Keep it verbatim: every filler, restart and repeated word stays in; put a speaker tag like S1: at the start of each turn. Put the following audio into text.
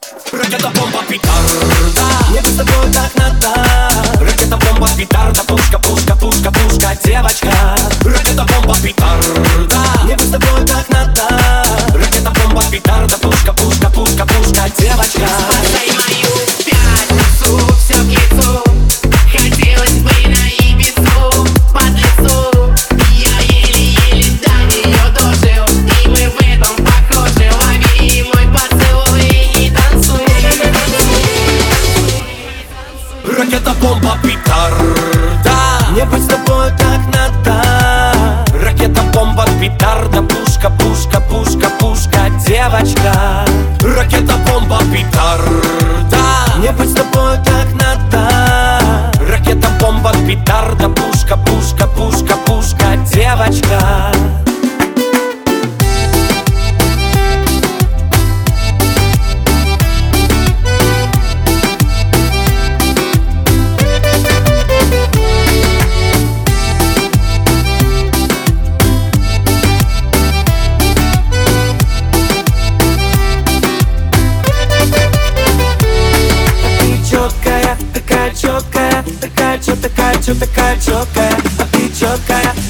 S1: Ракета-бомба, петарда, небо с тобой как надо. Ракета-бомба, петарда, пушка, пушка, пушка, пушка, девочка. Ракета-бомба, петарда, небо с тобой как надо. Ракета-бомба, петарда, пушка, пушка, пушка, пушка, девочка.
S2: Спасай мою пятницу, все к лицу. Хотелось бы на Ибицу, под лицу. Я еле-еле до нее дожил, и мы в этом похожи. Лови мой поцелуй и танцуй.
S1: Ракета-бомба, петарда, небо с тобой как надо. Ракета-бомба, петарда, пушка, пушка, пушка, пушка, девочка. Ракета-бомба, петарда, небо с тобой как надо. Ракета-бомба, петарда, пушка, пушка, пушка, пушка, девочка. Такая чёткая, такая чё, такая чё, такая чёткая, а ты чёткая.